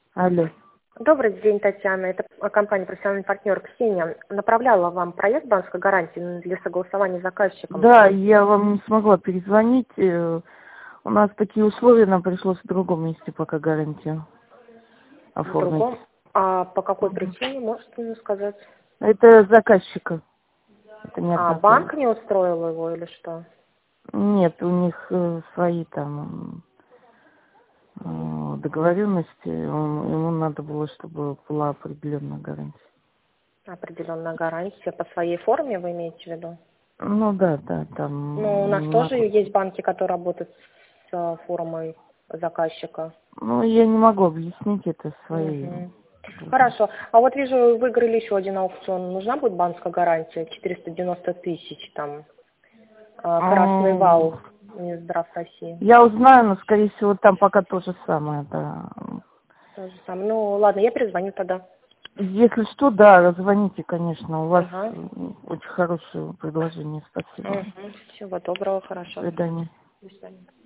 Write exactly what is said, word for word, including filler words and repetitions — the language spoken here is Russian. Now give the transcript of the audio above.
Алло. Добрый день, Татьяна. Это компания «Профессиональный партнер» Ксения. Направляла вам проект банковской гарантии для согласования с заказчиком. Да, я вам не смогла перезвонить. э, У нас такие условия, нам пришлось в другом месте пока гарантию В оформить. другом. А по какой Мгм. причине, можете мне сказать? Это заказчика. Это не от А нас. банк не устроил его или что? Нет, у них э, свои там э, договоренности. Он- ему надо было, чтобы была определенная гарантия. Определенная гарантия. По своей форме вы имеете в виду? Ну да, да, Ну, у там нас не тоже могу. есть банки, которые работают с э, формой заказчика. Ну, я не могу объяснить это своей. Мгм. Хорошо. А вот вижу, выиграли еще один аукцион. Нужна будет банковская гарантия? четыреста девяносто тысяч там. А, Красный М, вал. Минздрав России. Я узнаю, но, скорее всего, там пока то же самое, да. То же самое. Ну, ладно, я перезвоню тогда. Если что, да, звоните, конечно. У вас Ага. м, очень хорошее предложение. Спасибо. Угу. Всего доброго, До хорошо. свидания. До свидания.